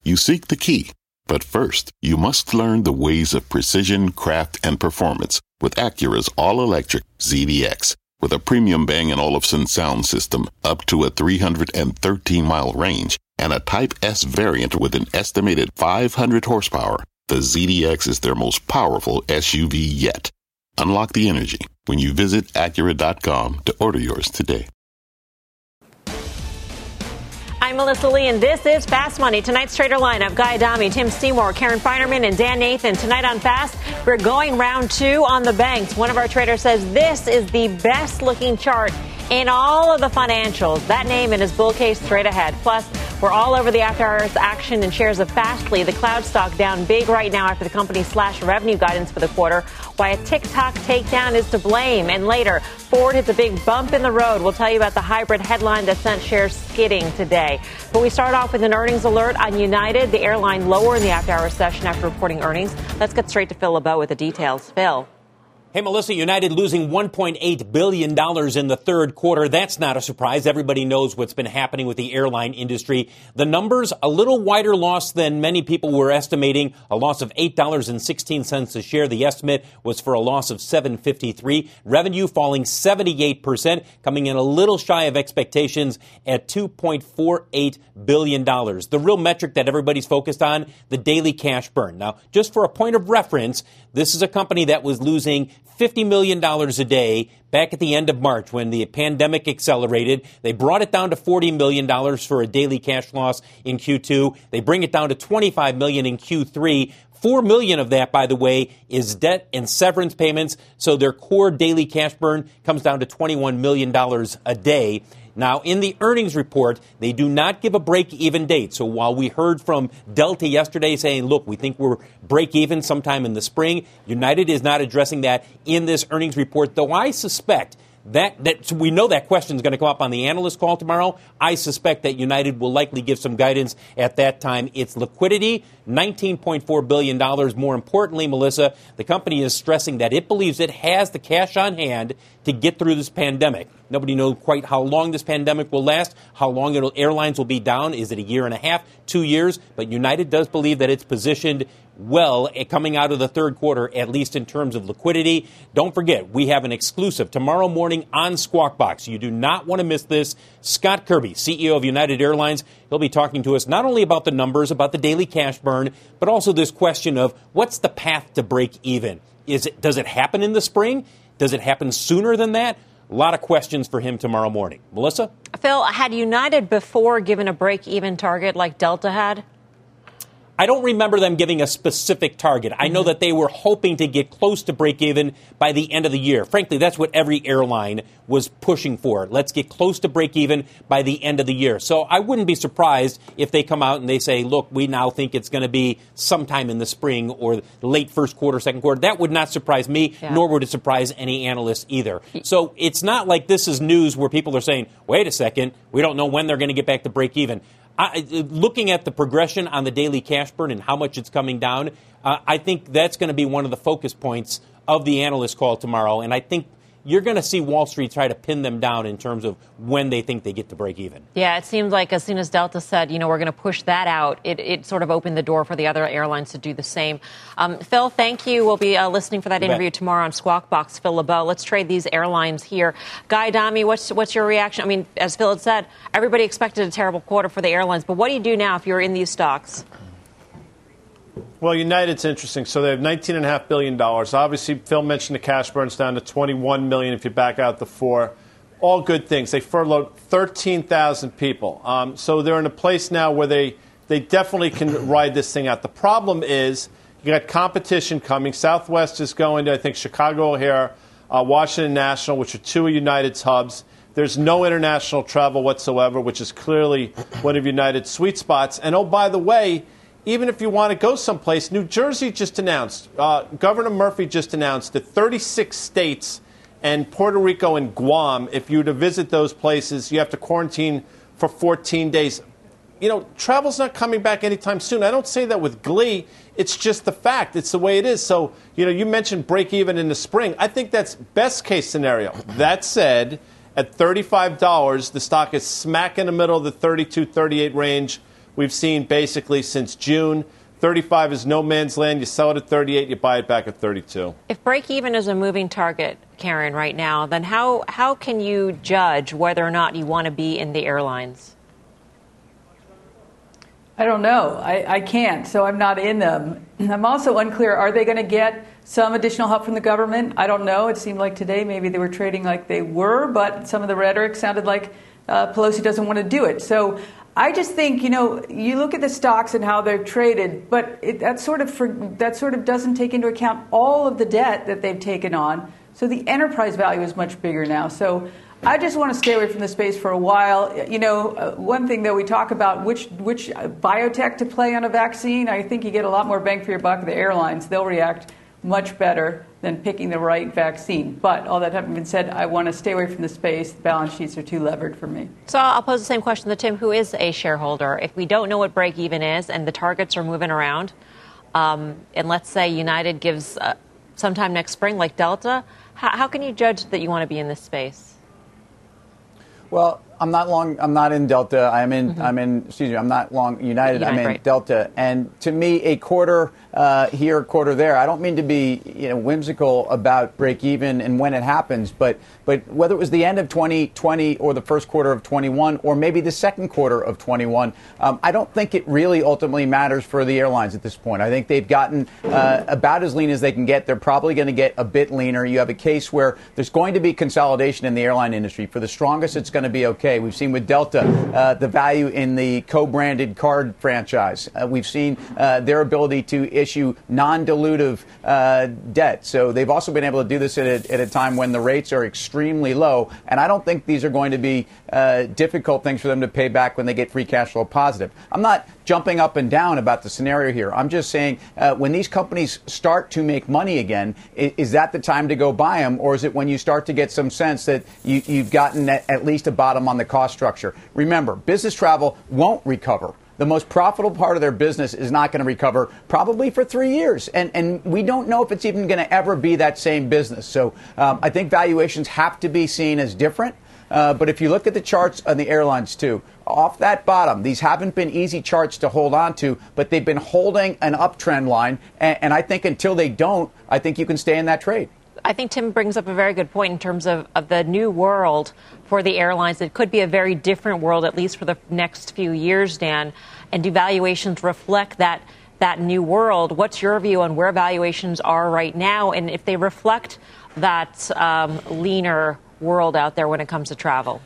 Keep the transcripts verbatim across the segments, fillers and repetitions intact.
You seek the key, but first, you must learn the ways of precision, craft, and performance with Acura's all-electric Z D X. With a premium Bang and Olufsen sound system up to a three hundred thirteen mile range and a Type S variant with an estimated five hundred horsepower, the Z D X is their most powerful S U V yet. Unlock the energy when you visit Acura dot com to order yours today. I'm Melissa Lee, and this is Fast Money. Tonight's trader lineup: Guy Adami, Tim Seymour, Karen Feinerman, and Dan Nathan. Tonight on Fast, we're going round two on the banks. One of our traders says this is the best-looking chart in all of the financials. That name in his bull case straight ahead. Plus, we're all over the after-hours action and shares of Fastly, the cloud stock, down big right now after the company slashed revenue guidance for the quarter. Why a TikTok takedown is to blame. And later, Ford hits a big bump in the road. We'll tell you about the hybrid headline that sent shares skidding today. But we start off with an earnings alert on United, the airline lower in the after-hours session after reporting earnings. Let's get straight to Phil LeBeau with the details. Phil. Hey, Melissa, United losing one point eight billion dollars in the third quarter. That's not a surprise. Everybody knows what's been happening with the airline industry. The numbers, a little wider loss than many people were estimating, a loss of eight dollars and sixteen cents a share. The estimate was for a loss of seven dollars and fifty-three cents. Revenue falling seventy-eight percent, coming in a little shy of expectations at two point four eight billion dollars. The real metric that everybody's focused on, the daily cash burn. Now, just for a point of reference, this is a company that was losing fifty million dollars a day back at the end of March when the pandemic accelerated. They brought it down to forty million dollars for a daily cash loss in Q two. They bring it down to twenty-five million dollars in Q three. Four million dollars of that, by the way, is debt and severance payments. So their core daily cash burn comes down to twenty-one million dollars a day. Now, in the earnings report, they do not give a break-even date. So while we heard from Delta yesterday saying, look, we think we're break-even sometime in the spring, United is not addressing that in this earnings report, though I suspect That, that so we know that question is going to come up on the analyst call tomorrow. I suspect that United will likely give some guidance at that time. Its liquidity, nineteen point four billion dollars. More importantly, Melissa, the company is stressing that it believes it has the cash on hand to get through this pandemic. Nobody knows quite how long this pandemic will last, how long it'll, airlines will be down. Is it a year and a half, two years? But United does believe that it's positioned well coming out of the third quarter, at least in terms of liquidity. Don't forget, we have an exclusive tomorrow morning on Squawk Box. You do not want to miss this. Scott Kirby, C E O of United Airlines, he'll be talking to us not only about the numbers, about the daily cash burn, but also this question of what's the path to break even? Is it, does it happen in the spring? Does it happen sooner than that? A lot of questions for him tomorrow morning. Melissa? Phil, had United before given a break-even target like Delta had? I don't remember them giving a specific target. I know that they were hoping to get close to break even by the end of the year. Frankly, that's what every airline was pushing for. Let's get close to break even by the end of the year. So I wouldn't be surprised if they come out and they say, look, we now think it's going to be sometime in the spring or late first quarter, second quarter. That would not surprise me, yeah. nor would it surprise any analyst either. So it's not like this is news where people are saying, wait a second, we don't know when they're going to get back to break even. I, looking at the progression on the daily cash burn and how much it's coming down, uh, I think that's going to be one of the focus points of the analyst call tomorrow. And I think you're going to see Wall Street try to pin them down in terms of when they think they get to break even. Yeah, it seems like as soon as Delta said, you know, we're going to push that out, it, it sort of opened the door for the other airlines to do the same. Um, Phil, thank you. We'll be uh, listening for that you interview bet. tomorrow on Squawk Box. Phil LeBeau. Let's trade these airlines here. Guy Adami, what's, what's your reaction? I mean, as Phil had said, everybody expected a terrible quarter for the airlines. But what do you do now if you're in these stocks? Well, United's interesting. So they have nineteen point five billion dollars. Obviously, Phil mentioned the cash burns down to twenty-one million dollars if you back out the four. All good things. They furloughed thirteen thousand people. Um, so they're in a place now where they, they definitely can ride this thing out. The problem is you got competition coming. Southwest is going to, I think, Chicago O'Hare, uh, Washington National, which are two of United's hubs. There's no international travel whatsoever, which is clearly one of United's sweet spots. And, oh, by the way, even if you want to go someplace, New Jersey just announced, uh, Governor Murphy just announced that thirty-six states and Puerto Rico and Guam, if you were to visit those places, you have to quarantine for fourteen days. You know, travel's not coming back anytime soon. I don't say that with glee. It's just the fact. It's the way it is. So, you know, you mentioned break even in the spring. I think that's best case scenario. That said, at thirty-five dollars, the stock is smack in the middle of the thirty-two, thirty-eight range, we've seen basically since June. thirty-five is no man's land. You sell it at thirty-eight, you buy it back at thirty-two. If break-even is a moving target, Karen, right now, then how, how can you judge whether or not you want to be in the airlines? I don't know. I, I can't, so I'm not in them. I'm also unclear, are they going to get some additional help from the government? I don't know. It seemed like today maybe they were trading like they were, but some of the rhetoric sounded like uh, Pelosi doesn't want to do it. So I just think, you know, you look at the stocks and how they're traded, but it, that sort of for, that sort of doesn't take into account all of the debt that they've taken on. So the enterprise value is much bigger now. So I just want to stay away from the space for a while. You know, uh, one thing, though, we talk about which which biotech to play on a vaccine. I think you get a lot more bang for your buck. The airlines, they'll react much better than picking the right vaccine. But all that having been said, I want to stay away from the space. The balance sheets are too levered for me. So I'll pose the same question to Tim, who is a shareholder. If we don't know what break-even is and the targets are moving around, um, and let's say United gives uh, sometime next spring, like Delta, how, how can you judge that you want to be in this space? Well, I'm not long. I'm not in Delta. I'm in. Mm-hmm. I'm in. Excuse me. I'm not long United. United I'm in right. Delta. And to me, a quarter uh, here, a quarter there. I don't mean to be, you know, whimsical about break even and when it happens, but but whether it was the end of twenty twenty or the first quarter of twenty-one or maybe the second quarter of twenty-one, um, I don't think it really ultimately matters for the airlines at this point. I think they've gotten uh, about as lean as they can get. They're probably going to get a bit leaner. You have a case where there's going to be consolidation in the airline industry. For the strongest, it's going to be okay. We've seen with Delta uh, the value in the co-branded card franchise. Uh, we've seen uh, their ability to issue non-dilutive uh, debt. So they've also been able to do this at a, at a time when the rates are extremely low. And I don't think these are going to be uh, difficult things for them to pay back when they get free cash flow positive. I'm not jumping up and down about the scenario here. I'm just saying uh, when these companies start to make money again, is, is that the time to go buy them? Or is it when you start to get some sense that you, you've gotten at, at least a bottom on the cost structure? Remember, business travel won't recover. The most profitable part of their business is not going to recover probably for three years. And, and we don't know if it's even going to ever be that same business. So um, I think valuations have to be seen as different. Uh, but if you look at the charts on the airlines, too, off that bottom, these haven't been easy charts to hold on to, but they've been holding an uptrend line. And, and I think until they don't, I think you can stay in that trade. I think Tim brings up a very good point in terms of, of the new world for the airlines. It could be a very different world, at least for the next few years, Dan. And do valuations reflect that that new world? What's your view on where valuations are right now, and if they reflect that um, leaner world out there when it comes to travel?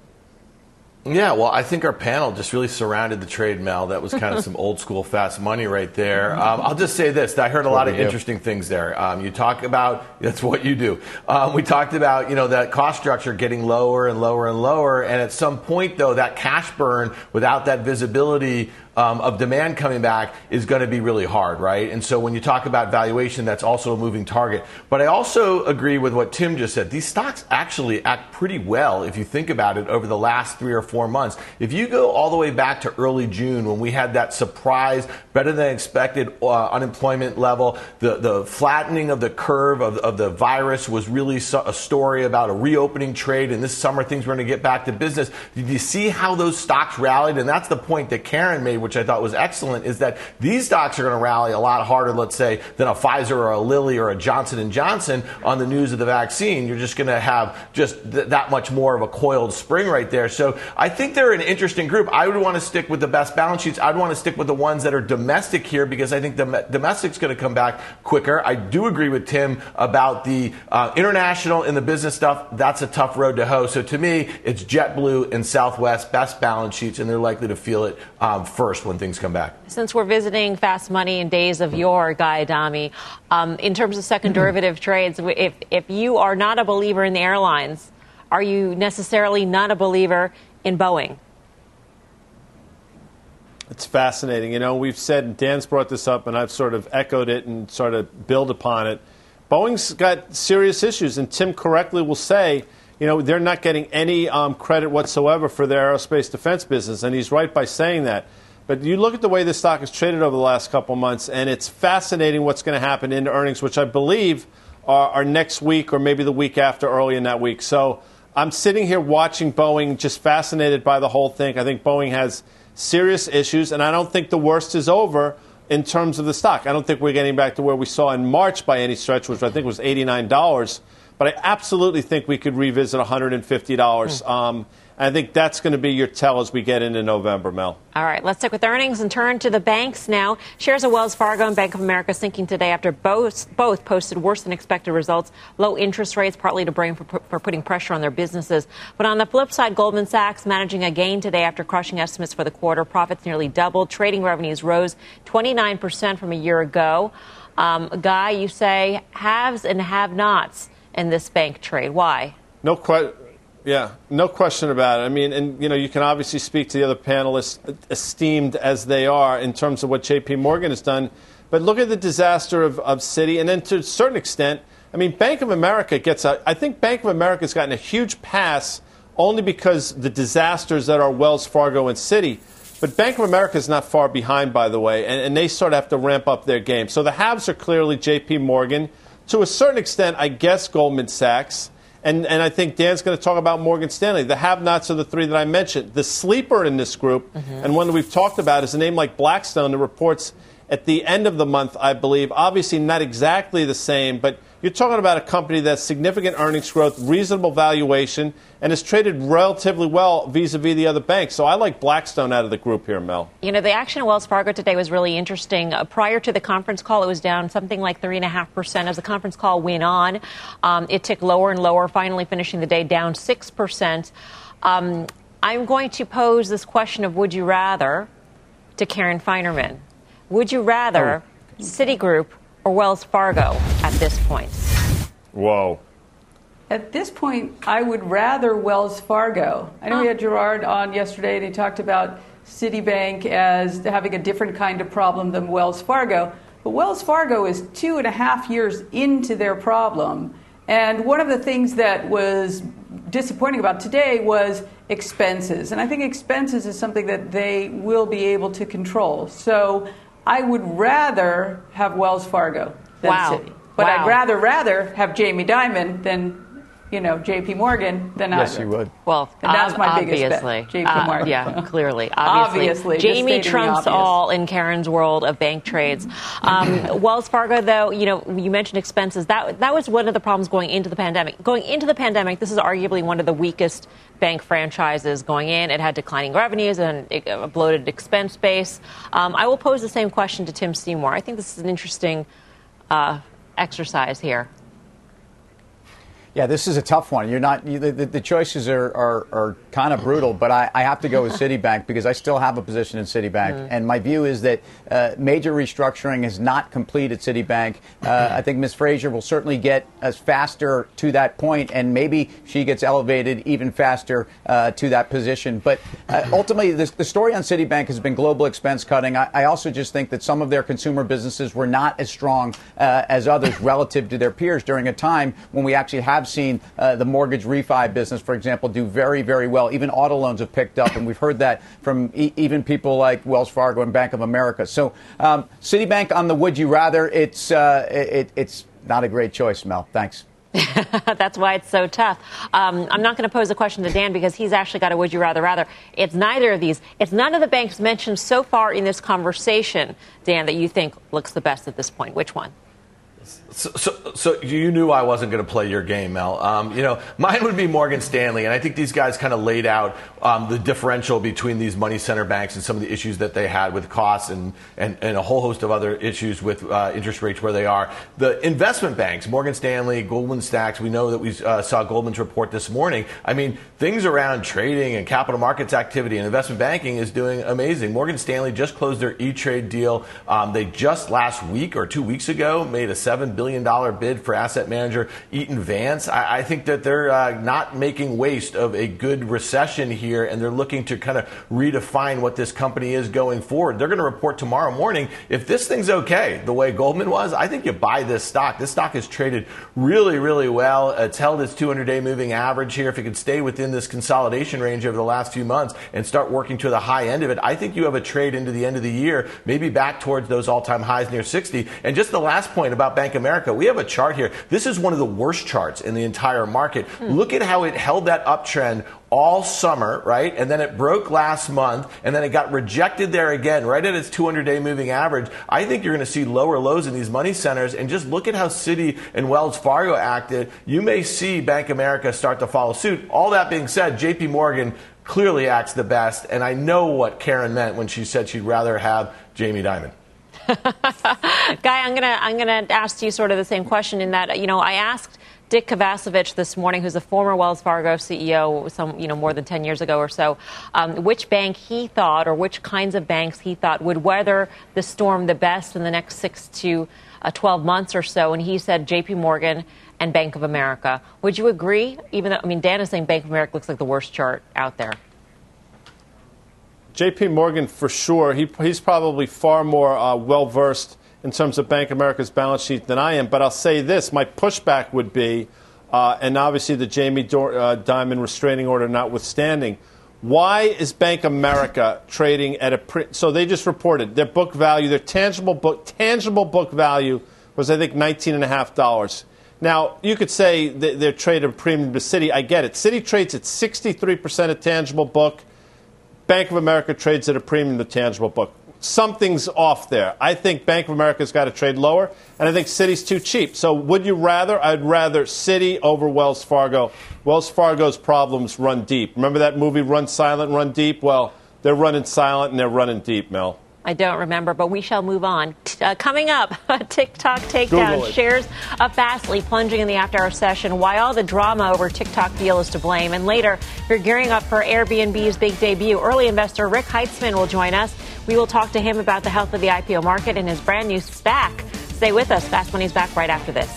Yeah, well, I think our panel just really surrounded the trade, Mel. That was kind of some old school fast money right there. Um, I'll just say this. I heard a lot of interesting things there. Um, you talk about, that's what you do. Um, we talked about, you know, that cost structure getting lower and lower and lower. And at some point, though, that cash burn without that visibility Um, of demand coming back is going to be really hard, right? And so when you talk about valuation, that's also a moving target. But I also agree with what Tim just said. These stocks actually act pretty well if you think about it over the last three or four months. If you go all the way back to early June when we had that surprise, better than expected uh, unemployment level, the, the flattening of the curve of, of the virus was really so, a story about a reopening trade, and this summer things were going to get back to business. Did you see how those stocks rallied? And that's the point that Karen made, which I thought was excellent, is that these stocks are going to rally a lot harder, let's say, than a Pfizer or a Lilly or a Johnson and Johnson on the news of the vaccine. You're just going to have just th- that much more of a coiled spring right there. So I think they're an interesting group. I would want to stick with the best balance sheets. I'd want to stick with the ones that are domestic here because I think the domestic's going to come back quicker. I do agree with Tim about the uh, international and the business stuff. That's a tough road to hoe. So to me, it's JetBlue and Southwest, best balance sheets, and they're likely to feel it um, first when things come back. Since we're visiting fast money in days of yore, Guy Adami, um, in terms of second derivative trades, if if you are not a believer in the airlines, are you necessarily not a believer in Boeing? It's fascinating. You know, we've said, and Dan's brought this up, and I've sort of echoed it and sort of build upon it. Boeing's got serious issues, and Tim correctly will say, you know, they're not getting any um, credit whatsoever for their aerospace defense business, and he's right by saying that. But you look at the way this stock has traded over the last couple of months, and it's fascinating what's going to happen in earnings, which I believe are, are next week or maybe the week after, early in that week. So I'm sitting here watching Boeing, just fascinated by the whole thing. I think Boeing has serious issues, and I don't think the worst is over in terms of the stock. I don't think we're getting back to where we saw in March by any stretch, which I think was eighty-nine dollars. But I absolutely think we could revisit one hundred fifty dollars. Mm. Um, I think that's going to be your tell as we get into November, Mel. All right, let's stick with earnings and turn to the banks now. Shares of Wells Fargo and Bank of America sinking today after both both posted worse than expected results. Low interest rates partly to blame for, for putting pressure on their businesses. But on the flip side, Goldman Sachs managing a gain today after crushing estimates for the quarter. Profits nearly doubled. Trading revenues rose twenty-nine percent from a year ago. Um, Guy, you say haves and have-nots in this bank trade. Why? No question. Yeah, no question about it. I mean, and, you know, you can obviously speak to the other panelists, esteemed as they are, in terms of what J P Morgan has done. But look at the disaster of, of Citi. And then to a certain extent, I mean, Bank of America gets a, I think Bank of America has gotten a huge pass only because the disasters that are Wells Fargo and Citi. But Bank of America is not far behind, by the way, and, and they sort of have to ramp up their game. So the haves are clearly J P Morgan. To a certain extent, I guess Goldman Sachs. And, and I think Dan's going to talk about Morgan Stanley. The have-nots are the three that I mentioned. The sleeper in this group, mm-hmm. and one that we've talked about, is a name like Blackstone that reports at the end of the month, I believe. Obviously not exactly the same, but you're talking about a company that's significant earnings growth, reasonable valuation, and is traded relatively well vis-a-vis the other banks. So I like Blackstone out of the group here, Mel. You know, the action of Wells Fargo today was really interesting. Uh, prior to the conference call, it was down something like three point five percent. As the conference call went on, um, it ticked lower and lower, finally finishing the day down six percent. Um, I'm going to pose this question of would you rather to Karen Finerman. Would you rather oh. Citigroup or Wells Fargo at this point? Whoa. At this point, I would rather Wells Fargo. I know huh. we had Gerard on yesterday, and he talked about Citibank as having a different kind of problem than Wells Fargo. But Wells Fargo is two and a half years into their problem. And one of the things that was disappointing about today was expenses. And I think expenses is something that they will be able to control. So I would rather have Wells Fargo than wow. Citi. But wow. I'd rather, rather have Jamie Dimon than, you know, J P Morgan than yes, either. you would. Well, and that's my obviously. biggest bet, J P Morgan. Uh, yeah, clearly. Obviously. obviously Jamie trumps all in Karen's world of bank trades. Um, Wells Fargo, though, you know, you mentioned expenses. That that was one of the problems going into the pandemic. Going into the pandemic, this is arguably one of the weakest bank franchises going in. It had declining revenues and a bloated expense base. Um, I will pose the same question to Tim Seymour. I think this is an interesting uh, exercise here. Yeah, this is a tough one. You're not you, the, the choices are, are, are kind of brutal, but I, I have to go with Citibank because I still have a position in Citibank, mm. and my view is that uh, major restructuring is not complete at Citibank. Uh, I think Miz Fraser will certainly get us faster to that point, and maybe she gets elevated even faster uh, to that position. But uh, ultimately, this, the story on Citibank has been global expense cutting. I, I also just think that some of their consumer businesses were not as strong uh, as others relative to their peers during a time when we actually have seen uh, the mortgage refi business, for example, do very, very well. Even auto loans have picked up, and we've heard that from e- even people like Wells Fargo and Bank of America. So um, Citibank on the would you rather, it's, uh, it, it's not a great choice, Mel. Thanks. That's why it's so tough. Um, I'm not going to pose a question to Dan because he's actually got a would you rather rather. It's neither of these. It's none of the banks mentioned so far in this conversation, Dan, that you think looks the best at this point. Which one? So, so, so you knew I wasn't going to play your game, Mel. Um, you know, mine would be Morgan Stanley, and I think these guys kind of laid out um, the differential between these money center banks and some of the issues that they had with costs and, and, and a whole host of other issues with uh, interest rates where they are. The investment banks, Morgan Stanley, Goldman Sachs, we know that we uh, saw Goldman's report this morning. I mean, things around trading and capital markets activity and investment banking is doing amazing. Morgan Stanley just closed their E-Trade deal. Um, they just last week or two weeks ago made a seven billion dollars bid for asset manager Eaton Vance. I, I think that they're uh, not making waste of a good recession here, and they're looking to kind of redefine what this company is going forward. They're going to report tomorrow morning. If this thing's okay, the way Goldman was, I think you buy this stock. This stock has traded really, really well. It's held its two hundred day moving average here. If it could stay within this consolidation range over the last few months and start working to the high end of it, I think you have a trade into the end of the year, maybe back towards those all-time highs near sixty. And just the last point about Bank of America, we have a chart here. This is one of the worst charts in the entire market. Mm. Look at how it held that uptrend all summer, right? And then it broke last month, and then it got rejected there again, right at its two hundred day moving average. I think you're going to see lower lows in these money centers, and just look at how Citi and Wells Fargo acted. You may see Bank of America start to follow suit. All that being said, J P Morgan clearly acts the best, and I know what Karen meant when she said she'd rather have Jamie Dimon. Guy, I'm gonna I'm gonna ask you sort of the same question in that, you know, I asked Dick Kovacevic this morning, who's a former Wells Fargo C E O, some, you know, more than ten years ago or so, um, which bank he thought, or which kinds of banks he thought would weather the storm the best in the next six to uh, twelve months or so. And he said J P Morgan and Bank of America. Would you agree? Even though, I mean, Dan is saying Bank of America looks like the worst chart out there. J P Morgan, for sure. He, he's probably far more uh, well-versed in terms of Bank of America's balance sheet than I am. But I'll say this. My pushback would be, uh, and obviously the Jamie Dor- uh, Dimon restraining order notwithstanding, why is Bank of America trading at a pre- – so they just reported their book value, their tangible book tangible book value was, I think, nineteen point five dollars. Now, you could say they're trading a premium to Citi. I get it. Citi trades at sixty-three percent of tangible book. Bank of America trades at a premium to tangible book. Something's off there. I think Bank of America's got to trade lower, and I think Citi's too cheap. So would you rather? I'd rather Citi over Wells Fargo. Wells Fargo's problems run deep. Remember that movie, Run Silent, Run Deep? Well, they're running silent and they're running deep, Mel. I don't remember, but we shall move on. Uh, coming up, a TikTok takedown. Shares of Fastly plunging in the after-hour session. Why all the drama over TikTok deal is to blame. And later, we're gearing up for Airbnb's big debut. Early investor Rick Heitzman will join us. We will talk to him about the health of the I P O market and his brand new SPAC. Stay with us. Fast Money's back right after this.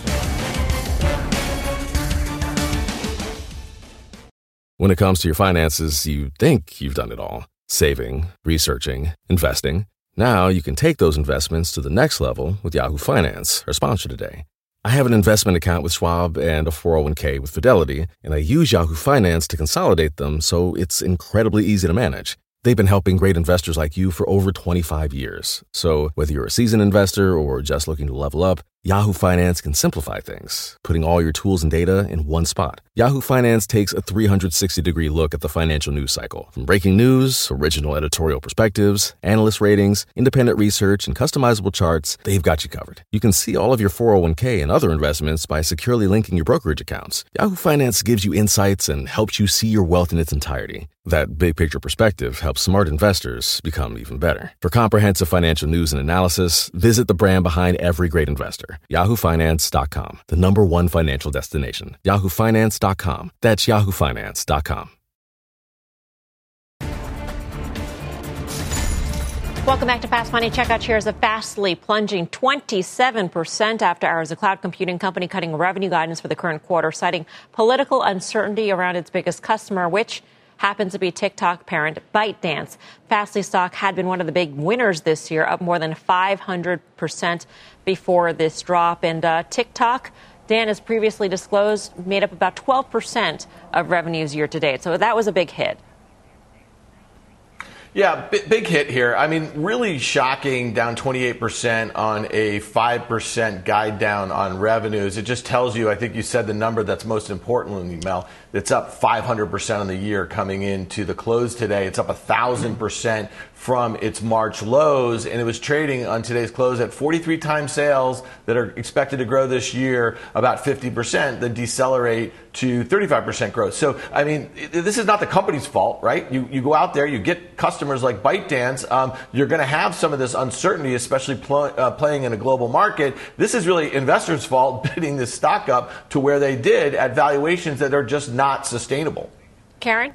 When it comes to your finances, you think you've done it all. Saving, researching, investing. Now you can take those investments to the next level with Yahoo Finance, our sponsor today. I have an investment account with Schwab and a four oh one k with Fidelity, and I use Yahoo Finance to consolidate them so it's incredibly easy to manage. They've been helping great investors like you for over twenty-five years. So whether you're a seasoned investor or just looking to level up, Yahoo Finance can simplify things, putting all your tools and data in one spot. Yahoo Finance takes a three hundred sixty degree look at the financial news cycle. From breaking news, original editorial perspectives, analyst ratings, independent research, and customizable charts, they've got you covered. You can see all of your four oh one k and other investments by securely linking your brokerage accounts. Yahoo Finance gives you insights and helps you see your wealth in its entirety. That big picture perspective helps smart investors become even better. For comprehensive financial news and analysis, visit the brand behind every great investor. Yahoo Finance dot com, the number one financial destination. Yahoo Finance dot com. That's Yahoo Finance dot com. Welcome back to Fast Money. Check out shares of Fastly plunging twenty-seven percent after hours. The cloud computing company cutting revenue guidance for the current quarter, citing political uncertainty around its biggest customer, which happens to be TikTok parent ByteDance. Fastly stock had been one of the big winners this year, up more than five hundred percent before this drop. And uh, TikTok, Dan has previously disclosed, made up about twelve percent of revenues year to date. So that was a big hit. Yeah, big, big hit here. I mean, really shocking, down twenty-eight percent on a five percent guide down on revenues. It just tells you, I think you said the number that's most important, Mel, it's up five hundred percent on the year coming into the close today. It's up one thousand percent from its March lows, and it was trading on today's close at forty-three times sales that are expected to grow this year about fifty percent, then decelerate to thirty-five percent growth. So, I mean, this is not the company's fault, right? You you go out there, you get customers like ByteDance, um, you're going to have some of this uncertainty, especially pl- uh, playing in a global market. This is really investors' fault bidding this stock up to where they did at valuations that are just not sustainable. Karen?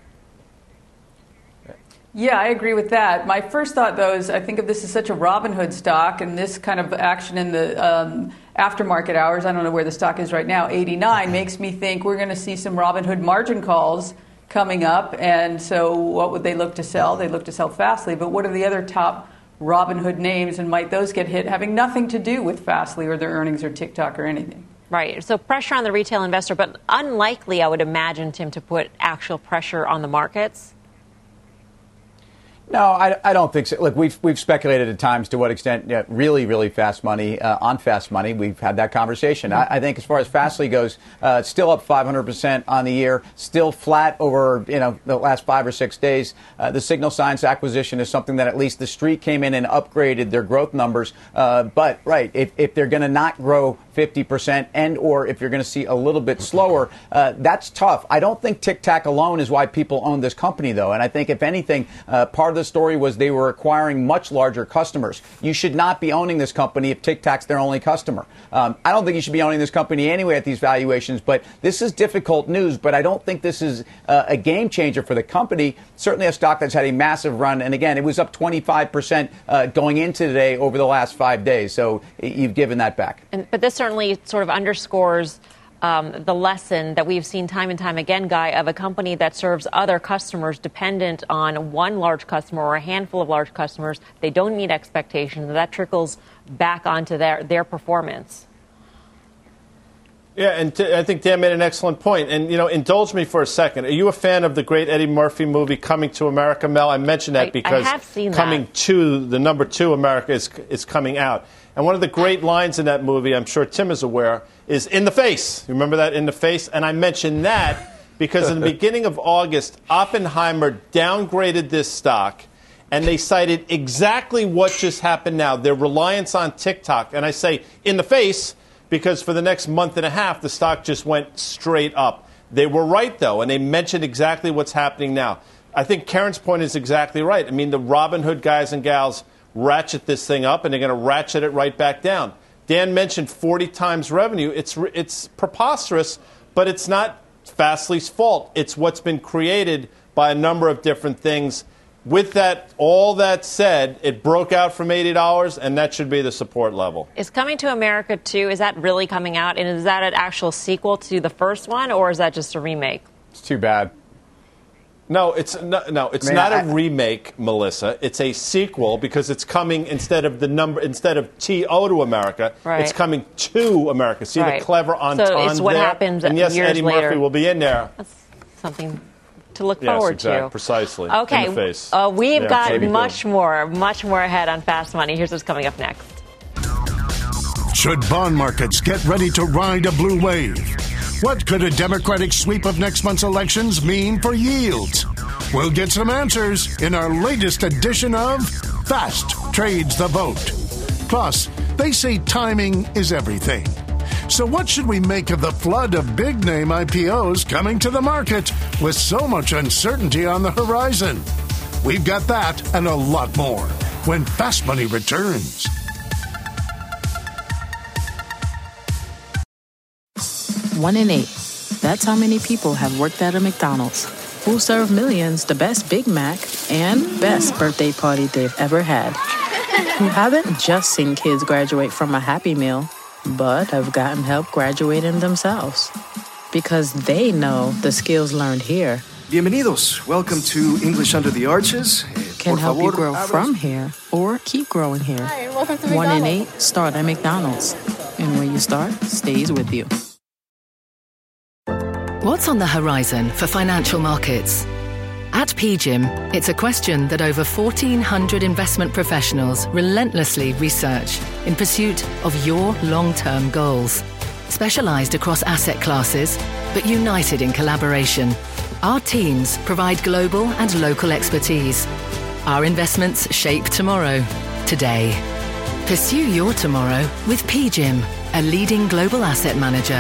Yeah, I agree with that. My first thought, though, is I think of this as such a Robinhood stock, and this kind of action in the um, aftermarket hours, I don't know where the stock is right now, eighty-nine, makes me think we're going to see some Robinhood margin calls coming up. And so what would they look to sell? They look to sell Fastly, but what are the other top Robinhood names, and might those get hit having nothing to do with Fastly or their earnings or TikTok or anything? Right. So pressure on the retail investor, but unlikely, I would imagine, Tim, to put actual pressure on the markets. No, I, I don't think so. Look, we've we've speculated at times to what extent yeah, really, really fast money, uh, on fast money. We've had that conversation. Mm-hmm. I, I think as far as Fastly goes, uh, still up five hundred percent on the year, still flat over, you know, the last five or six days. Uh, the Signal Science acquisition is something that at least the street came in and upgraded their growth numbers. Uh, but, right, if, if they're going to not grow fifty percent and or if you're going to see a little bit slower, uh, that's tough. I don't think TikTok alone is why people own this company, though. And I think, if anything, uh, part of the story was they were acquiring much larger customers. You should not be owning this company if TikTok's their only customer. Um, I don't think you should be owning this company anyway at these valuations, but this is difficult news. But I don't think this is uh, a game changer for the company. Certainly a stock that's had a massive run. And again, it was up twenty-five percent uh, going into today over the last five days. So you've given that back. And, but this certainly sort of underscores Um, the lesson that we've seen time and time again, Guy, of a company that serves other customers dependent on one large customer or a handful of large customers. They don't meet expectations. That trickles back onto their, their performance. Yeah, and t- I think Dan made an excellent point. And, you know, indulge me for a second. Are you a fan of the great Eddie Murphy movie, Coming to America, Mel? I mentioned that I, because I have seen Coming that. to, the number two, America is, is coming out. And one of the great lines in that movie, I'm sure Tim is aware, is in the face. You remember that, in the face? And I mentioned that because in the beginning of August, Oppenheimer downgraded this stock, and they cited exactly what just happened now, their reliance on TikTok. And I say in the face because for the next month and a half, the stock just went straight up. They were right, though, and they mentioned exactly what's happening now. I think Karen's point is exactly right. I mean, the Robinhood guys and gals ratchet this thing up, and they're going to ratchet it right back down. Dan mentioned forty times revenue. It's it's preposterous, but it's not Fastly's fault. It's what's been created by a number of different things. With that, all that said, it broke out from eighty dollars, and that should be the support level. Is Coming to America two, is that really coming out? And is that an actual sequel to the first one, or is that just a remake? It's too bad. No, it's no, no it's I mean, not I, a remake, Melissa. It's a sequel because it's coming instead of the number instead of T O to America. Right. It's coming to America. See right. the clever entendre so it's what there? happens and yes, years Eddie later. Murphy will be in there. That's something to look yes, forward exactly. to. Precisely. Okay, in the face. Uh, we've yeah, got much good. more, much more ahead on Fast Money. Here's what's coming up next. Should bond markets get ready to ride a blue wave? What could a Democratic sweep of next month's elections mean for yields? We'll get some answers in our latest edition of Fast Trades the Vote. Plus, they say timing is everything. So what should we make of the flood of big-name I P Os coming to the market with so much uncertainty on the horizon? We've got that and a lot more when Fast Money returns. One in eight. That's how many people have worked at a McDonald's. Who serve millions the best Big Mac and best birthday party they've ever had. Who haven't just seen kids graduate from a Happy Meal, but have gotten help graduating themselves. Because they know the skills learned here Bienvenidos. Welcome to English Under the Arches. Can Por help favor, you grow abras. from here or keep growing here. Hi, welcome to One in McDonald's. eight start at McDonald's. And when you start, stays with you. What's on the horizon for financial markets? At P G I M, it's a question that over fourteen hundred investment professionals relentlessly research in pursuit of your long-term goals. Specialized across asset classes, but united in collaboration, our teams provide global and local expertise. Our investments shape tomorrow, today. Pursue your tomorrow with P G I M, a leading global asset manager.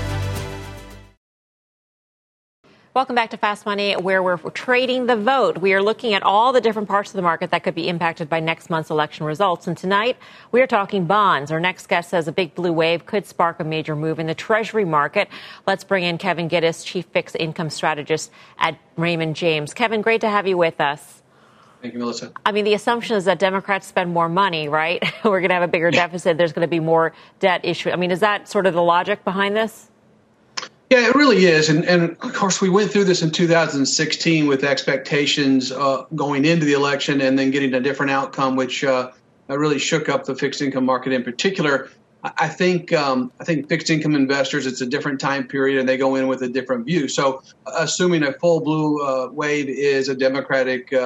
Welcome back to Fast Money, where we're trading the vote. We are looking at all the different parts of the market that could be impacted by next month's election results. And tonight, we are talking bonds. Our next guest says a big blue wave could spark a major move in the Treasury market. Let's bring in Kevin Giddes, Chief Fixed Income Strategist at Raymond James. Kevin, great to have you with us. Thank you, Melissa. I mean, the assumption is that Democrats spend more money, right? We're going to have a bigger deficit. There's going to be more debt issue. I mean, is that sort of the logic behind this? Yeah, it really is. And, and of course, we went through this in two thousand sixteen with expectations uh, going into the election and then getting a different outcome, which uh, really shook up the fixed income market in particular. I think um, I think fixed income investors, it's a different time period and they go in with a different view. So assuming a full blue uh, wave is a Democratic uh,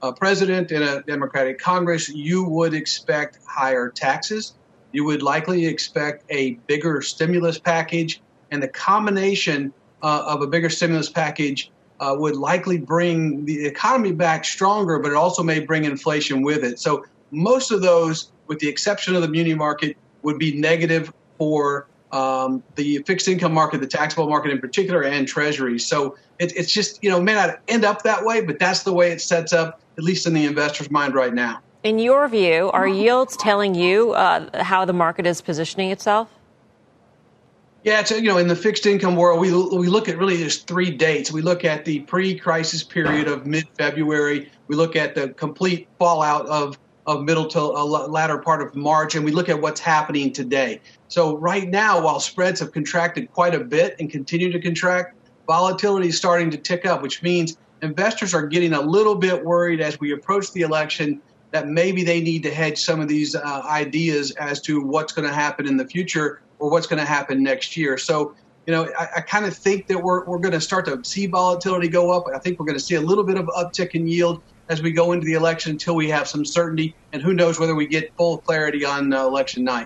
uh, president and a Democratic Congress, you would expect higher taxes. You would likely expect a bigger stimulus package, and the combination uh, of a bigger stimulus package uh, would likely bring the economy back stronger, but it also may bring inflation with it. So most of those, with the exception of the muni market, would be negative for um, the fixed income market, the taxable market in particular, and treasuries. So it, it's just, you know, it may not end up that way, but that's the way it sets up, at least in the investor's mind right now. In your view, are yields telling you uh, how the market is positioning itself? Yeah, it's, you know, in the fixed income world, we we look at really just three dates. We look at the pre-crisis period of mid-February. We look at the complete fallout of of middle to uh, latter part of March, and we look at what's happening today. So right now, while spreads have contracted quite a bit and continue to contract, volatility is starting to tick up, which means investors are getting a little bit worried as we approach the election that maybe they need to hedge some of these uh, ideas as to what's going to happen in the future or what's going to happen next year. So, you know, I, I kind of think that we're we're going to start to see volatility go up. I think we're going to see a little bit of uptick in yield as we go into the election until we have some certainty, and who knows whether we get full clarity on uh, election night.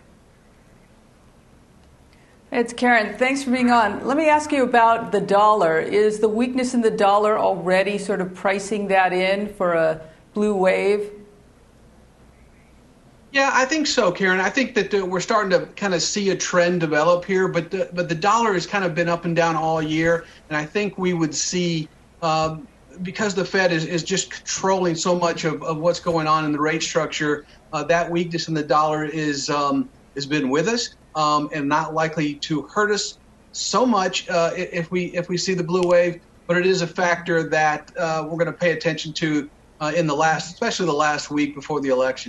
It's Karen. Thanks for being on. Let me ask you about the dollar. Is the weakness in the dollar already sort of pricing that in for a blue wave? Yeah, I think so, Karen. I think that uh, we're starting to kind of see a trend develop here, but the, but the dollar has kind of been up and down all year, and I think we would see, um, because the Fed is, is just controlling so much of, of what's going on in the rate structure, uh, that weakness in the dollar is um, has been with us um, and not likely to hurt us so much uh, if we if we see the blue wave. But it is a factor that uh, we're going to pay attention to uh, in the last, especially the last week before the election.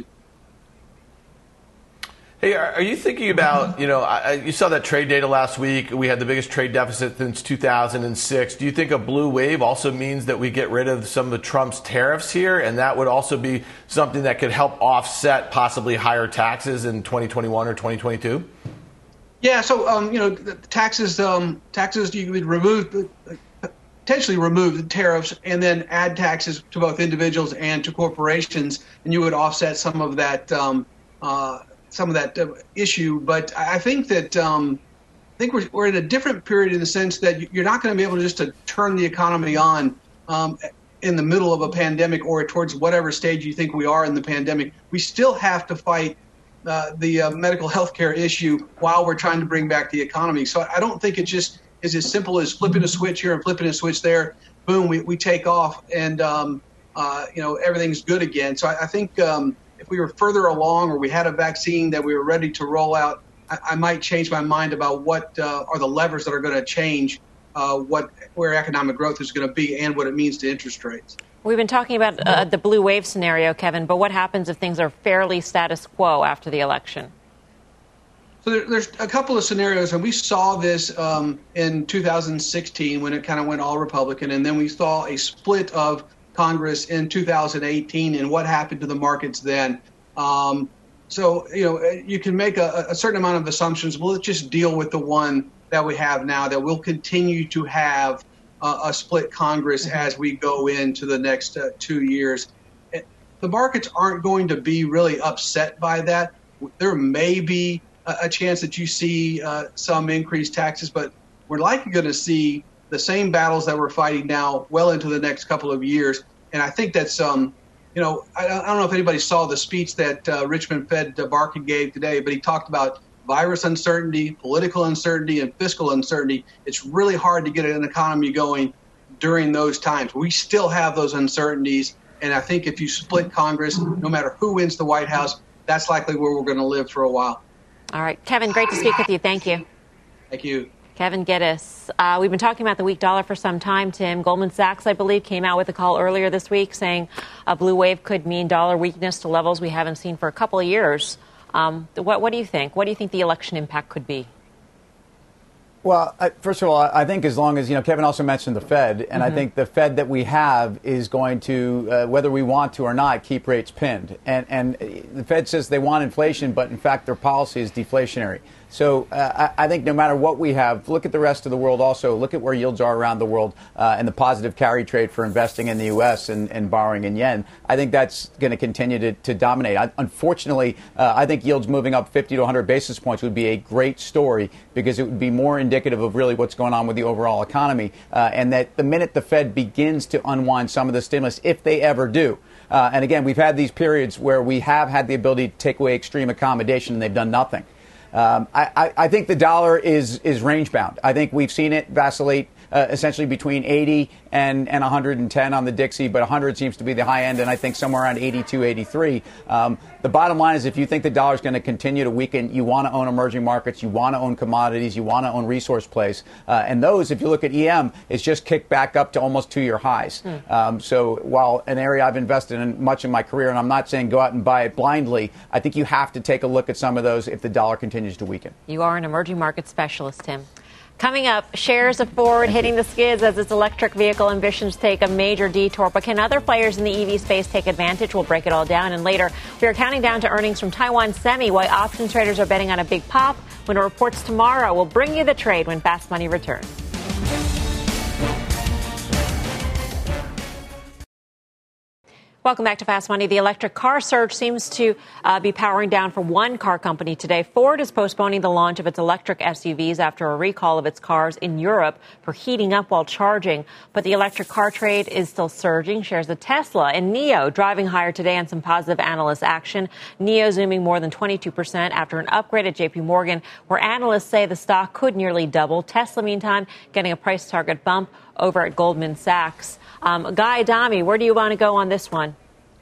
Hey, are you thinking about, you know, I, you saw that trade data last week. We had the biggest trade deficit since two thousand six. Do you think a blue wave also means that we get rid of some of Trump's tariffs here? And that would also be something that could help offset possibly higher taxes in twenty twenty-one or twenty twenty-two? Yeah, so, um, you know, the taxes, um, taxes you would remove, potentially remove the tariffs and then add taxes to both individuals and to corporations, and you would offset some of that um, uh some of that uh, issue. But I think that um, I think we're, we're in a different period in the sense that you're not going to be able to just to turn the economy on um, in the middle of a pandemic or towards whatever stage you think we are in the pandemic. We still have to fight uh, the uh, medical health care issue while we're trying to bring back the economy. So I don't think it just is as simple as flipping a switch here and flipping a switch there. Boom, we, we take off and, um, uh, you know, everything's good again. So I, I think um, if we were further along or we had a vaccine that we were ready to roll out, I, I might change my mind about what uh, are the levers that are going to change uh, what where economic growth is going to be and what it means to interest rates. We've been talking about uh, the blue wave scenario, Kevin, but what happens if things are fairly status quo after the election? So there, there's a couple of scenarios, and we saw this um, in two thousand sixteen when it kind of went all Republican, and then we saw a split of Congress in two thousand eighteen and what happened to the markets then. Um, so, you know, you can make a, a certain amount of assumptions. Well, let's just deal with the one that we have now, that we'll continue to have uh, a split Congress mm-hmm. as we go into the next uh, two years. The markets aren't going to be really upset by that. There may be a, a chance that you see uh, some increased taxes, but we're likely going to see the same battles that we're fighting now well into the next couple of years. And I think that's, um, you know, I, I don't know if anybody saw the speech that uh, Richmond Fed uh, Barkin gave today, but he talked about virus uncertainty, political uncertainty, and fiscal uncertainty. It's really hard to get an economy going during those times. We still have those uncertainties. And I think if you split Congress, no matter who wins the White House, that's likely where we're going to live for a while. All right. Kevin, great to speak with you. Thank you. Thank you. Kevin Geddes. Uh, we've been talking about the weak dollar for some time, Tim. Goldman Sachs, I believe, came out with a call earlier this week saying a blue wave could mean dollar weakness to levels we haven't seen for a couple of years. Um, what, what do you think? What do you think the election impact could be? Well, I, first of all, I think as long as, you know, Kevin also mentioned the Fed, and mm-hmm. I think the Fed that we have is going to, uh, whether we want to or not, keep rates pinned. And, and the Fed says they want inflation, but in fact their policy is deflationary. So uh, I, I think no matter what we have, look at the rest of the world also. Look at where yields are around the world uh, and the positive carry trade for investing in the U S and, and borrowing in yen. I think that's going to continue to, to dominate. I, unfortunately, uh, I think yields moving up fifty to one hundred basis points would be a great story because it would be more indicative of really what's going on with the overall economy. Uh, and that the minute the Fed begins to unwind some of the stimulus, if they ever do, Uh, and again, we've had these periods where we have had the ability to take away extreme accommodation and they've done nothing. Um, I, I, I think the dollar is is range bound. I think we've seen it vacillate uh, essentially between eighty and, and one hundred ten on the Dixie, but one hundred seems to be the high end, and I think somewhere around eighty-two, eighty-three. Um, the bottom line is if you think the dollar is going to continue to weaken, you want to own emerging markets, you want to own commodities, you want to own resource plays. Uh, and those, if you look at E M, it's just kicked back up to almost two-year highs. Mm. Um, so while an area I've invested in much in my career, and I'm not saying go out and buy it blindly, I think you have to take a look at some of those if the dollar continues to weaken. You are an emerging market specialist, Tim. Coming up, shares of Ford hitting the skids as its electric vehicle ambitions take a major detour. But can other players in the E V space take advantage? We'll break it all down. And later, we are counting down to earnings from Taiwan Semi, why options traders are betting on a big pop. When it reports tomorrow, we'll bring you the trade when Fast Money returns. Welcome back to Fast Money. The electric car surge seems to uh, be powering down for one car company today. Ford is postponing the launch of its electric S U Vs after a recall of its cars in Europe for heating up while charging. But the electric car trade is still surging. Shares of Tesla and N I O driving higher today on some positive analyst action. N I O zooming more than twenty-two percent after an upgrade at J P Morgan, where analysts say the stock could nearly double. Tesla, meantime, getting a price target bump over at Goldman Sachs. Um, Guy Adami, where do you want to go on this one?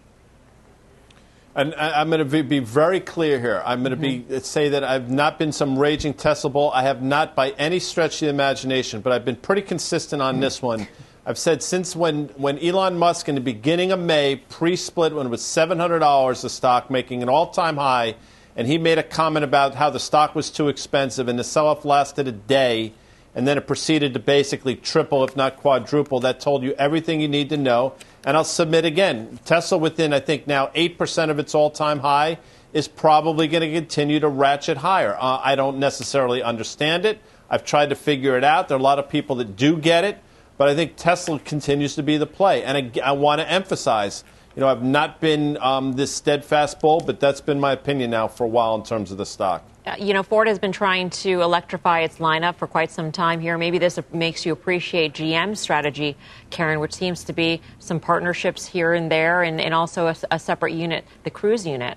And I'm going to be very clear here. I'm going to be say that I've not been some raging Tesla bull. I have not by any stretch of the imagination, but I've been pretty consistent on this one. I've said since when, when Elon Musk in the beginning of May, pre-split, when it was seven hundred dollars a stock, making an all-time high, and he made a comment about how the stock was too expensive and the sell-off lasted a day, and then it proceeded to basically triple, if not quadruple. That told you everything you need to know. And I'll submit again, Tesla within, I think, now eight percent of its all-time high is probably going to continue to ratchet higher. Uh, I don't necessarily understand it. I've tried to figure it out. There are a lot of people that do get it. But I think Tesla continues to be the play. And I, I want to emphasize, you know, I've not been um, this steadfast bull, but that's been my opinion now for a while in terms of the stock. Uh, you know, Ford has been trying to electrify its lineup for quite some time here. Maybe this makes you appreciate G M's strategy, Karen, which seems to be some partnerships here and there, and, and also a, a separate unit, the Cruise unit.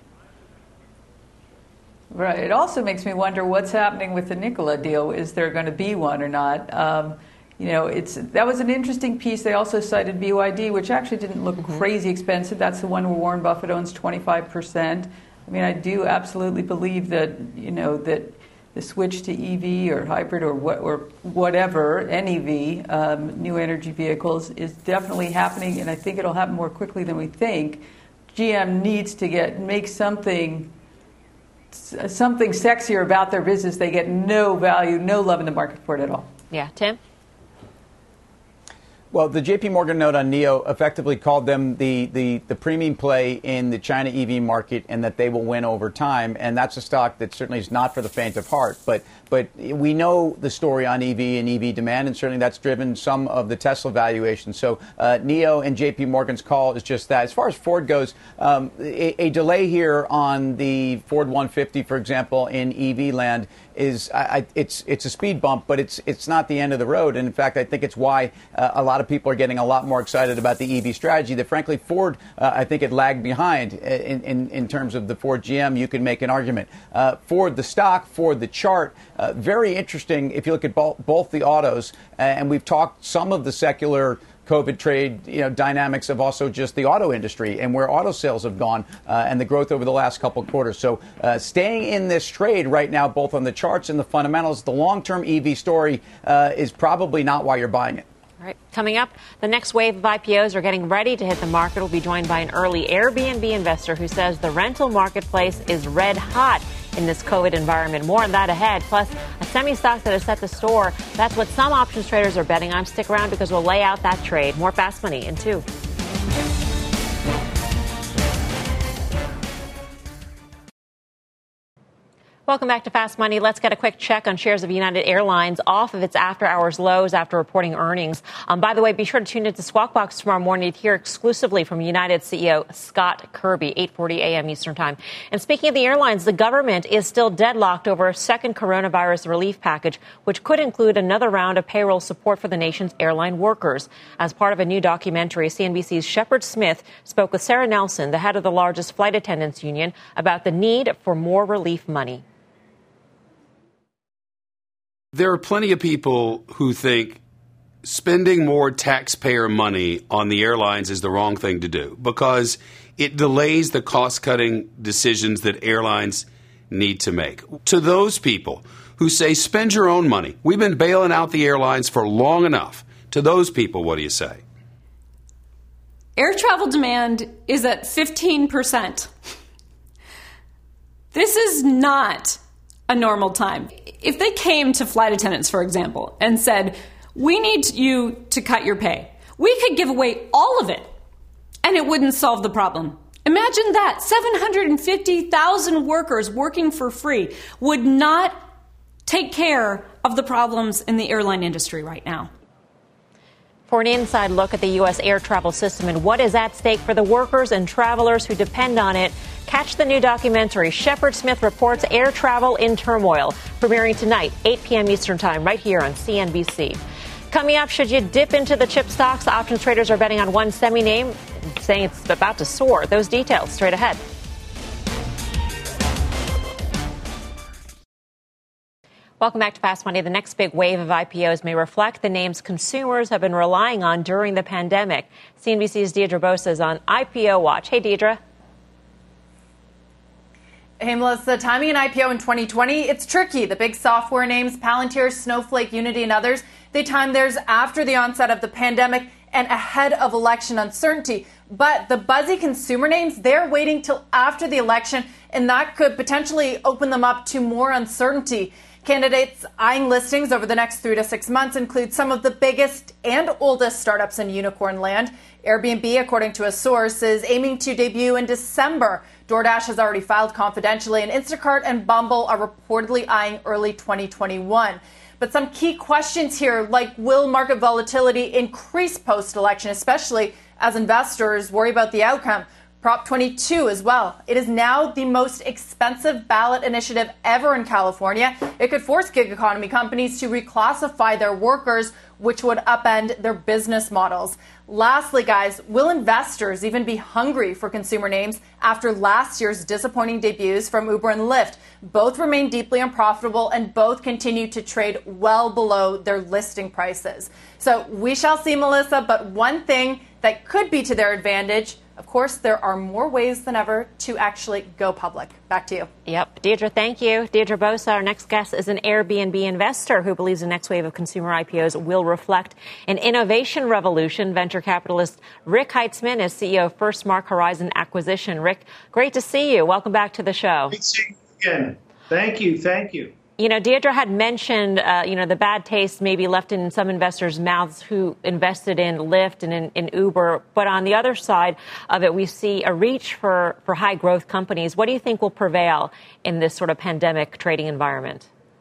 Right. It also makes me wonder what's happening with the Nikola deal. Is there going to be one or not? Um, you know, it's that was an interesting piece. They also cited B Y D, which actually didn't look mm-hmm. crazy expensive. That's the one where Warren Buffett owns twenty-five percent. I mean, I do absolutely believe that, you know, that the switch to E V or hybrid or what or whatever, N E V, um, new energy vehicles, is definitely happening, and I think it'll happen more quickly than we think. G M needs to get make something something sexier about their business. They get no value, no love in the market for it at all. Yeah, Tim? Well, the J P Morgan note on N I O effectively called them the, the, the premium play in the China E V market and that they will win over time. And that's a stock that certainly is not for the faint of heart. But but we know the story on E V and E V demand, and certainly that's driven some of the Tesla valuation. So uh, N I O and J P Morgan's call is just that. As far as Ford goes, um, a, a delay here on the Ford one fifty, for example, in E V land is I, it's it's a speed bump, but it's it's not the end of the road. And in fact, I think it's why uh, a lot of people are getting a lot more excited about the E V strategy. That frankly, Ford, uh, I think it lagged behind in, in in terms of the Ford G M. You can make an argument. Uh, Ford the stock, Ford the chart, uh, very interesting. If you look at both, both the autos, uh, and we've talked some of the secular COVID trade, you know, dynamics of also just the auto industry and where auto sales have gone uh, and the growth over the last couple of quarters. So uh, staying in this trade right now, both on the charts and the fundamentals, the long-term E V story uh, is probably not why you're buying it. All right. Coming up, the next wave of I P Os are getting ready to hit the market. We'll be joined by an early Airbnb investor who says the rental marketplace is red hot in this COVID environment. More on that ahead. Plus, a semi stock that is set to soar. That's what some options traders are betting on. Stick around because we'll lay out that trade. More Fast Money in two. Welcome back to Fast Money. Let's get a quick check on shares of United Airlines off of its after-hours lows after reporting earnings. Um, by the way, be sure to tune into Squawk Box tomorrow morning to hear exclusively from United C E O Scott Kirby, eight forty a.m. Eastern Time. And speaking of the airlines, the government is still deadlocked over a second coronavirus relief package, which could include another round of payroll support for the nation's airline workers. As part of a new documentary, C N B C's Shepard Smith spoke with Sarah Nelson, the head of the largest flight attendants union, about the need for more relief money. There are plenty of people who think spending more taxpayer money on the airlines is the wrong thing to do because it delays the cost-cutting decisions that airlines need to make. To those people who say, spend your own money, we've been bailing out the airlines for long enough. To those people, what do you say? Air travel demand is at fifteen percent. This is not a normal time. If they came to flight attendants, for example, and said, we need you to cut your pay, we could give away all of it, and it wouldn't solve the problem. Imagine that. seven hundred fifty thousand workers working for free would not take care of the problems in the airline industry right now. For an inside look at the U S air travel system and what is at stake for the workers and travelers who depend on it, catch the new documentary, Shepard Smith Reports Air Travel in Turmoil, premiering tonight, eight p.m. Eastern Time, right here on C N B C. Coming up, should you dip into the chip stocks? Options traders are betting on one semi-name, saying it's about to soar. Those details straight ahead. Welcome back to Fast Money. The next big wave of I P Os may reflect the names consumers have been relying on during the pandemic. C N B C's Deirdre Bosa is on I P O Watch. Hey, Deirdre. Hey, Melissa. Timing an I P O in twenty twenty, it's tricky. The big software names, Palantir, Snowflake, Unity, and others, they timed theirs after the onset of the pandemic and ahead of election uncertainty. But the buzzy consumer names, they're waiting till after the election, and that could potentially open them up to more uncertainty. Candidates eyeing listings over the next three to six months include some of the biggest and oldest startups in unicorn land. Airbnb, according to a source, is aiming to debut in December. DoorDash has already filed confidentially, and Instacart and Bumble are reportedly eyeing early twenty twenty-one. But some key questions here, like will market volatility increase post-election, especially as investors worry about the outcome? Prop twenty-two as well. It is now the most expensive ballot initiative ever in California. It could force gig economy companies to reclassify their workers, which would upend their business models. Lastly, guys, will investors even be hungry for consumer names after last year's disappointing debuts from Uber and Lyft? Both remain deeply unprofitable and both continue to trade well below their listing prices. So we shall see, Melissa, but one thing that could be to their advantage, of course, there are more ways than ever to actually go public. Back to you. Yep. Deirdre, thank you. Deirdre Bosa, our next guest, is an Airbnb investor who believes the next wave of consumer I P Os will reflect an innovation revolution. Venture capitalist Rick Heitzman is C E O of Firstmark Horizon Acquisition. Rick, great to see you. Welcome back to the show. Great to see you again. Thank you. Thank you. You know, Deirdre had mentioned, uh, you know, the bad taste maybe left in some investors' mouths who invested in Lyft and in, in Uber. But on the other side of it, we see a reach for, for high growth companies. What do you think will prevail in this sort of pandemic trading environment?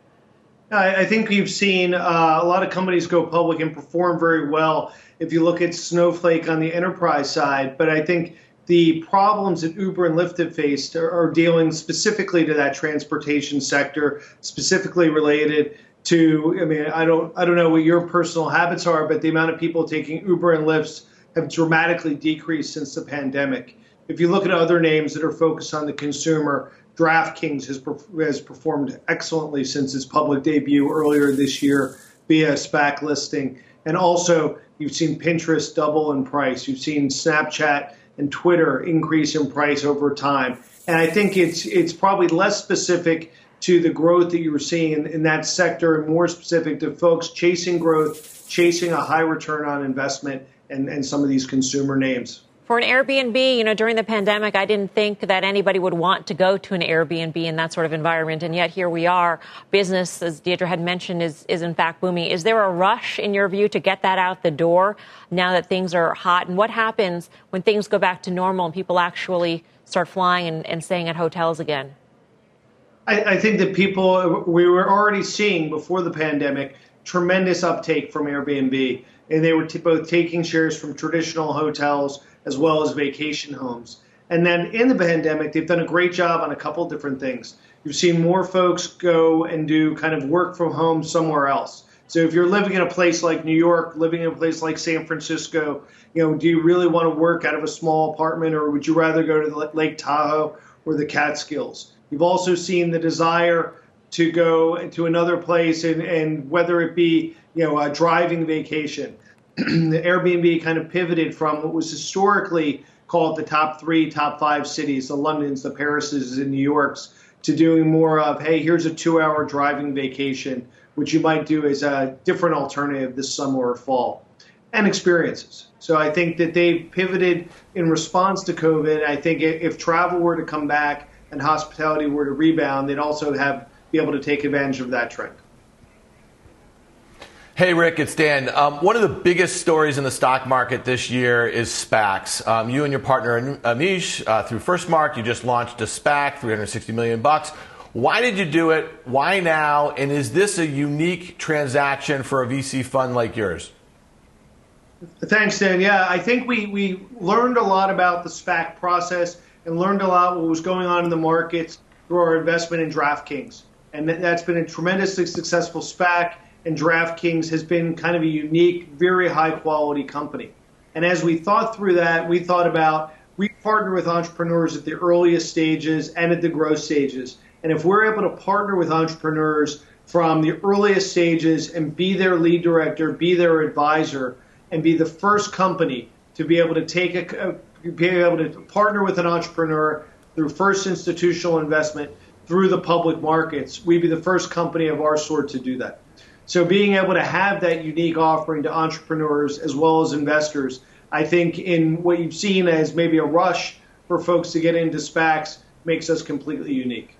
I, I think you've seen uh, a lot of companies go public and perform very well if you look at Snowflake on the enterprise side. But I think the problems that Uber and Lyft have faced are, are dealing specifically to that transportation sector, specifically related to, I mean, I don't I don't know what your personal habits are, but the amount of people taking Uber and Lyft have dramatically decreased since the pandemic. If you look at other names that are focused on the consumer, DraftKings has, has performed excellently since its public debut earlier this year via SPAC listing. And also, you've seen Pinterest double in price. You've seen Snapchat and Twitter increase in price over time. And I think it's it's probably less specific to the growth that you were seeing in, in that sector and more specific to folks chasing growth, chasing a high return on investment and, and some of these consumer names. For an Airbnb, you know, during the pandemic, I didn't think that anybody would want to go to an Airbnb in that sort of environment. And yet here we are. Business, as Deirdre had mentioned, is, is in fact booming. Is there a rush, in your view, to get that out the door now that things are hot? And what happens when things go back to normal and people actually start flying and, and staying at hotels again? I, I think that people, we were already seeing before the pandemic, tremendous uptake from Airbnb. And they were t- both taking shares from traditional hotels as well as vacation homes. And then in the pandemic, they've done a great job on a couple of different things. You've seen more folks go and do kind of work from home somewhere else. So if you're living in a place like New York, living in a place like San Francisco, you know, do you really want to work out of a small apartment, or would you rather go to the Lake Tahoe or the Catskills? You've also seen the desire to go to another place, and, and whether it be, you know, a driving vacation. The Airbnb kind of pivoted from what was historically called the top three, top five cities, the Londons, the Parises, and New Yorks, to doing more of, hey, here's a two-hour driving vacation, which you might do as a different alternative this summer or fall, and experiences. So I think that they pivoted in response to COVID. I think if travel were to come back and hospitality were to rebound, they'd also have be able to take advantage of that trend. Hey, Rick, it's Dan. Um, one of the biggest stories in the stock market this year is SPACs. Um, you and your partner, Amish, uh, through Firstmark, you just launched a SPAC, three hundred sixty million bucks. Why did you do it? Why now? And is this a unique transaction for a V C fund like yours? Thanks, Dan. Yeah, I think we, we learned a lot about the SPAC process and learned a lot what was going on in the markets through our investment in DraftKings. And that's been a tremendously successful SPAC. And DraftKings has been kind of a unique, very high-quality company. And as we thought through that, we thought about, we partner with entrepreneurs at the earliest stages and at the growth stages. And if we're able to partner with entrepreneurs from the earliest stages and be their lead director, be their advisor, and be the first company to be able to take a, be able to partner with an entrepreneur through first institutional investment through the public markets, we'd be the first company of our sort to do that. So being able to have that unique offering to entrepreneurs as well as investors, I think in what you've seen as maybe a rush for folks to get into SPACs makes us completely unique.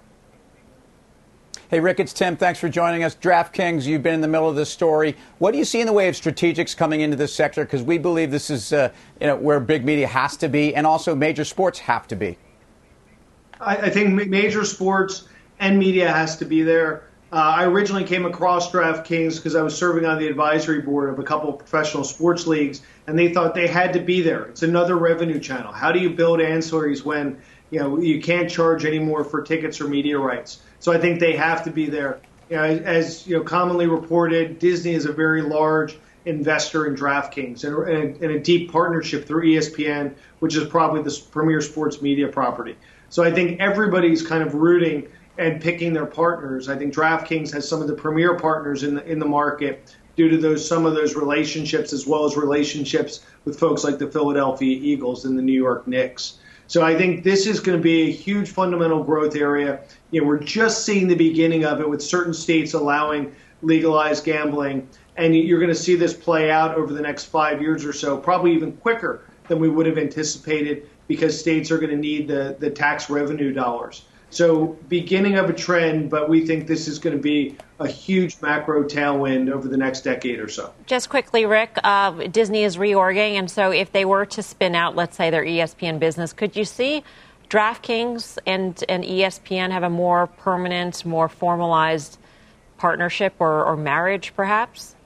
Hey, Rick, it's Tim. Thanks for joining us. DraftKings, you've been in the middle of this story. What do you see in the way of strategics coming into this sector? Because we believe this is uh, you know, where big media has to be, and also major sports have to be. I, I think major sports and media has to be there. Uh, I originally came across DraftKings because I was serving on the advisory board of a couple of professional sports leagues, and they thought they had to be there. It's another revenue channel. How do you build ancillaries when you know you can't charge anymore for tickets or media rights? So I think they have to be there. You know, as, as you know, commonly reported, Disney is a very large investor in DraftKings and, and, and a deep partnership through E S P N, which is probably the premier sports media property. So I think everybody's kind of rooting and picking their partners. I think DraftKings has some of the premier partners in the in the market due to those some of those relationships, as well as relationships with folks like the Philadelphia Eagles and the New York Knicks. So I think this is going to be a huge fundamental growth area. You know, we're just seeing the beginning of it with certain states allowing legalized gambling, and you're going to see this play out over the next five years or so, probably even quicker than we would have anticipated, because states are going to need the, the tax revenue dollars. So beginning of a trend, but we think this is going to be a huge macro tailwind over the next decade or so. Just quickly, Rick, uh, Disney is reorging, and so if they were to spin out, let's say, their E S P N business, could you see DraftKings and, and E S P N have a more permanent, more formalized partnership or, or marriage, perhaps?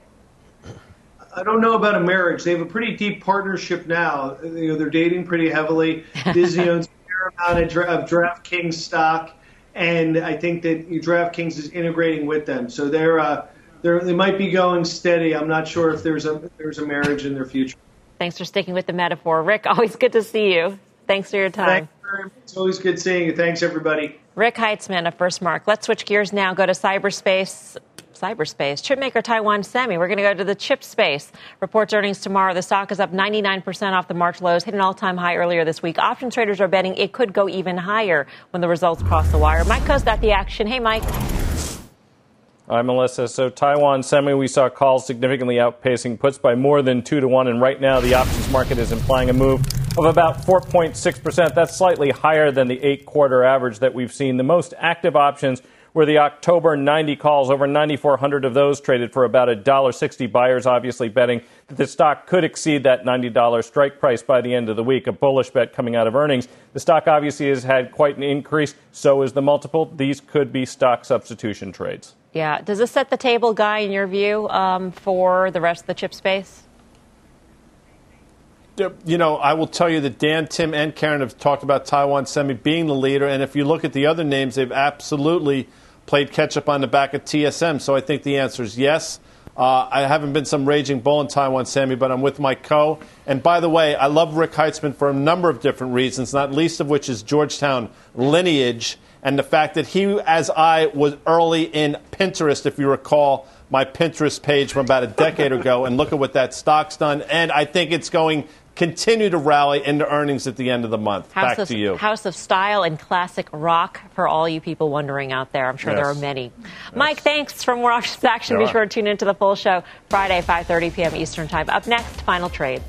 I don't know about a marriage. They have a pretty deep partnership now. You know, they're dating pretty heavily. Disney owns a fair amount of, Dra- of DraftKings stock, and I think that DraftKings is integrating with them. So they're, uh, they're they might be going steady. I'm not sure if there's a if there's a marriage in their future. Thanks for sticking with the metaphor, Rick. Always good to see you. Thanks for your time. Thanks. It's always good seeing you. Thanks, everybody. Rick Heitzman of Firstmark. Let's switch gears now. Go to cyberspace. Cyberspace. Chipmaker Taiwan Semi. We're going to go to the chip space. Reports earnings tomorrow. The stock is up ninety-nine percent off the March lows, hit an all-time high earlier this week. Options traders are betting it could go even higher when the results cross the wire. Mike Co's got the action. Hey, Mike. Hi, Melissa. So Taiwan Semi, we saw calls significantly outpacing puts by more than two to one. And right now, the options market is implying a move of about four point six percent. That's slightly higher than the eight-quarter average that we've seen. The most active options were the October ninety calls. Over nine thousand four hundred of those traded for about one dollar sixty. Buyers obviously betting that the stock could exceed that ninety dollars strike price by the end of the week, a bullish bet coming out of earnings. The stock obviously has had quite an increase. So is the multiple. These could be stock substitution trades. Yeah. Does this set the table, Guy, in your view, um, for the rest of the chip space? You know, I will tell you that Dan, Tim, and Karen have talked about Taiwan Semi being the leader. And if you look at the other names, they've absolutely played catch-up on the back of T S M. So I think the answer is yes. Uh, I haven't been some raging bull in Taiwan Semi, but I'm with my co. And by the way, I love Rick Heitzman for a number of different reasons, not least of which is Georgetown lineage and the fact that he, as I, was early in Pinterest, if you recall my Pinterest page from about a decade ago, and look at what that stock's done. And I think it's going continue to rally into earnings at the end of the month. House Back of, to you. House of Style and classic rock for all you people wondering out there. I'm sure Yes. there are many. Yes. Mike, thanks from Washington Action. There Be are. sure to tune into the full show Friday, five thirty p.m. Eastern Time. Up next, Final Trade.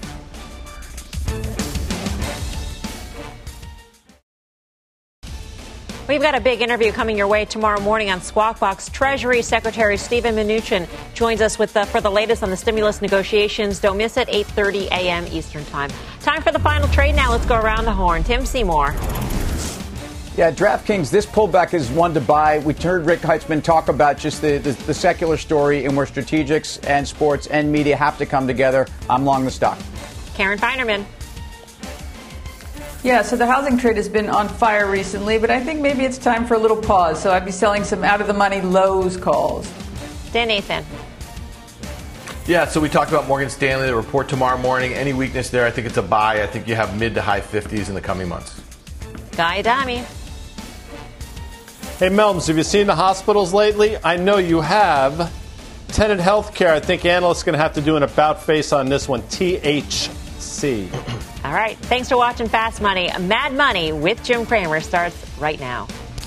We've got a big interview coming your way tomorrow morning on Squawk Box. Treasury Secretary Steven Mnuchin joins us with the, for the latest on the stimulus negotiations. Don't miss it, eight thirty a.m. Eastern Time. Time for the final trade now. Let's go around the horn. Tim Seymour. Yeah, DraftKings, this pullback is one to buy. We heard Rick Heitzman talk about just the, the, the secular story and where strategics and sports and media have to come together. I'm long the stock. Karen Feinerman. Yeah, so the housing trade has been on fire recently, but I think maybe it's time for a little pause. So I'd be selling some out-of-the-money Lowe's calls. Dan Nathan. Yeah, so we talked about Morgan Stanley, the report tomorrow morning. Any weakness there, I think it's a buy. I think you have mid to high fifties in the coming months. Guy Adami. Hey, Melms, have you seen the hospitals lately? I know you have. Tenet Healthcare, I think analysts are going to have to do an about face on this one. T H C. All right. Thanks for watching Fast Money. Mad Money with Jim Cramer starts right now.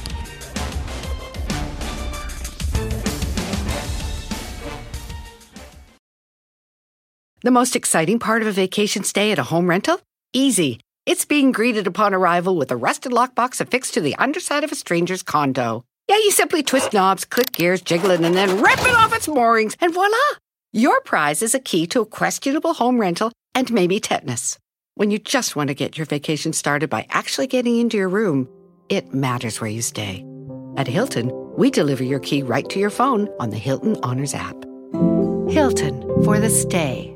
The most exciting part of a vacation stay at a home rental? Easy. It's being greeted upon arrival with a rusted lockbox affixed to the underside of a stranger's condo. Yeah, you simply twist knobs, click gears, jiggle it, and then rip it off its moorings, and voila! Your prize is a key to a questionable home rental and maybe tetanus. When you just want to get your vacation started by actually getting into your room, it matters where you stay. At Hilton, we deliver your key right to your phone on the Hilton Honors app. Hilton for the stay.